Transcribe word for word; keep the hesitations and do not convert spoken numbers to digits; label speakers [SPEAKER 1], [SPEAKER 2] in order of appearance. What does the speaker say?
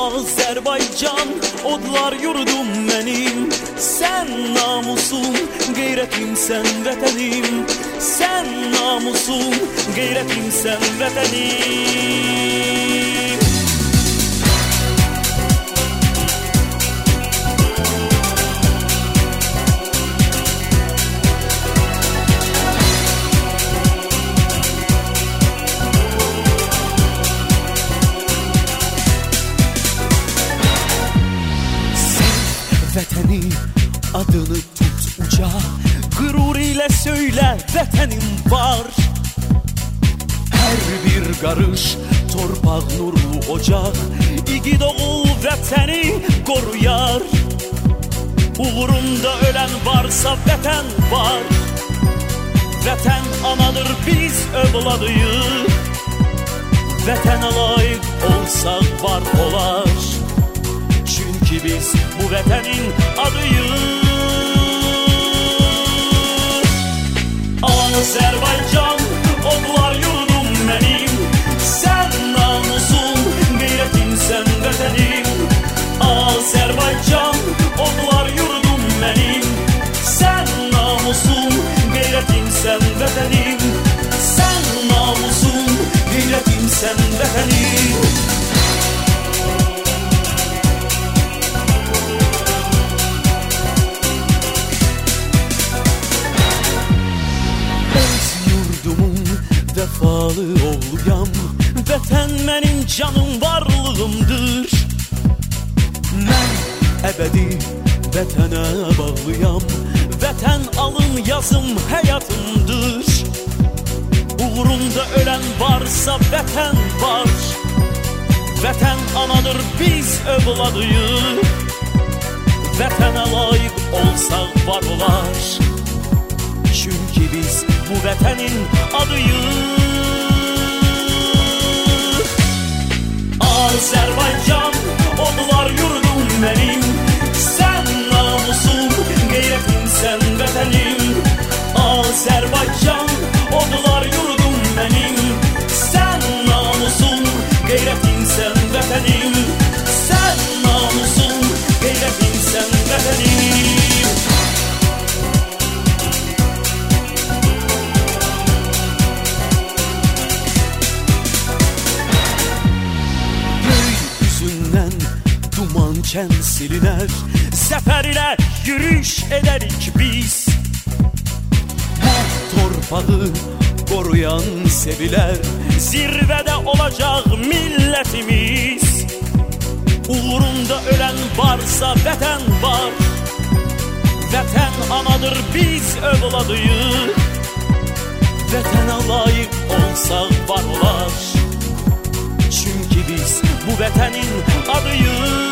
[SPEAKER 1] Azerbaycan odlar yurdum benim. Sen namusum, gayretim, sen vatanım. Sen namusum, gayretim, sen vatanım. Vətəni adını tut uca, qürur ilə söylə vətənim var. Hər bir qarış torpaq nurlu ocaq, igid oğul vətəni qoruyar. Uğrunda ölən varsa vətən var. Vətən anadır, biz övladıyıq. Vətənə layiq olsaq var olar. Çünkü biz bu vətənin adıyıq. Azerbaycan odlar yurdum benim. Sen namusum, gayretim, sen vətənim. Azerbaycan odlar yurdum benim. Sen namusum, gayretim, sen vətənim. Sen namusum, gayretim, sen vətənim. Vefalı oğluyam, vətən mənim canım varlığımdır. Mən əbədi vətənə bağlıyam. Vətən alın yazım həyatımdır. Uğrunda ölən varsa vətən var. Vətən anadır, biz övladıyıq. Vətənə layiq olsaq var olar. Çünkü biz bu vətənin adıyıq. Azerbaycan odlar yurdum benim. Sen namusum, gayretim, sen vətənim. Azerbaycan odlar yurdum benim. Sen namusum, gayretim, sen vətənim. Sen namusum, gayretim, sen vətənim. Dumanken siliner, sefer ile yürüyüş ederik biz. Her torpağı koruyan seviler, zirvede olacak milletimiz. Uğrunda ölen varsa vətən var. Vətən anadır, biz övladıyıq. Vətənə layiq olsaq var olar. Çünkü biz bu vətənin adıyıq.